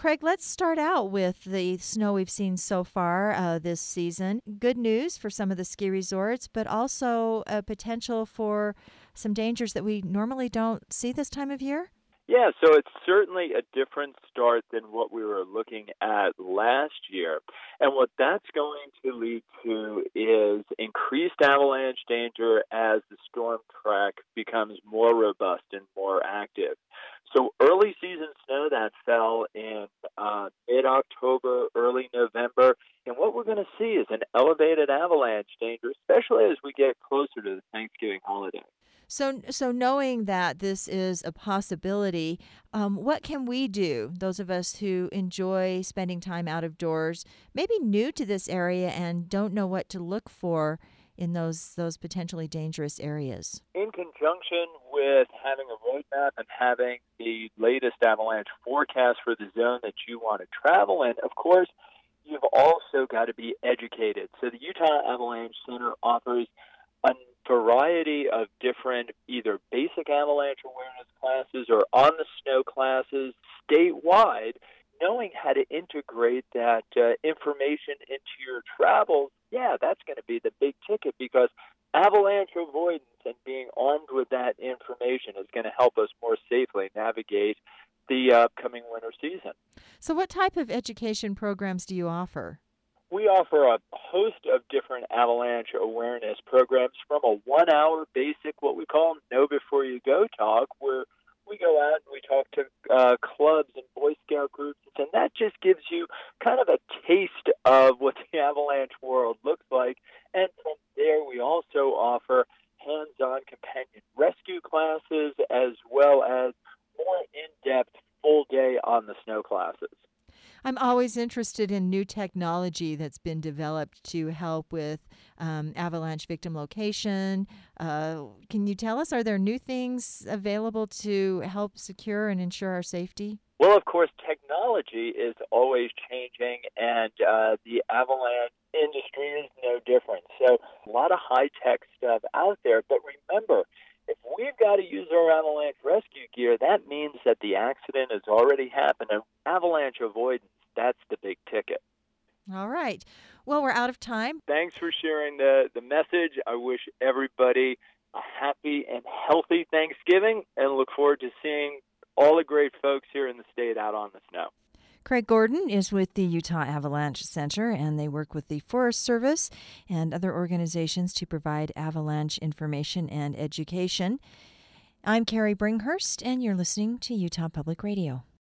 Craig, let's start out with the snow we've seen so far this season. Good news for some of the ski resorts, but also a potential for some dangers that we normally don't see this time of year? Yeah, so it's certainly a different start than what we were looking at last year. And what that's going to lead to is increased avalanche danger as the storm track becomes more robust and more active. So early season snow that fell in mid-October, early November, and what we're going to see is an elevated avalanche danger, especially as we get closer to the Thanksgiving holiday. So knowing that this is a possibility, what can we do, those of us who enjoy spending time out of doors, maybe new to this area and don't know what to look for in those potentially dangerous areas? In conjunction with having a roadmap and having the latest avalanche forecast for the zone that you want to travel in, of course, you've also got to be educated. So the Utah Avalanche Center offers a variety of different either basic avalanche awareness classes or on the snow classes statewide. Knowing how to integrate that information into your travels, yeah, that's going to be the big ticket because avalanche avoidance and being armed with that information is going to help us more safely navigate the upcoming winter season. So what type of education programs do you offer? We offer a host of different avalanche awareness programs from a 1-hour basic, what we call Know Before You Go talk, where we go out and we talk to clubs and Boy Scout groups, and that just gives you kind of a taste of what the avalanche world looks like. And from there, we also offer hands-on companion rescue classes as well as more in-depth full day on the snow classes. I'm always interested in new technology that's been developed to help with avalanche victim location. Can you tell us, are there new things available to help secure and ensure our safety? Well, of course, technology is always changing, and the avalanche industry is no different. So a lot of high-tech stuff out there, but remember, if we've got to use our avalanche rescue gear, that means that the accident has already happened, and avalanche avoidance, that's the big ticket. All right. Well, we're out of time. Thanks for sharing the message. I wish everybody a happy and healthy Thanksgiving and look forward to seeing all the great folks here in the state out on the snow. Craig Gordon is with the Utah Avalanche Center, and they work with the Forest Service and other organizations to provide avalanche information and education. I'm Carrie Bringhurst, and you're listening to Utah Public Radio.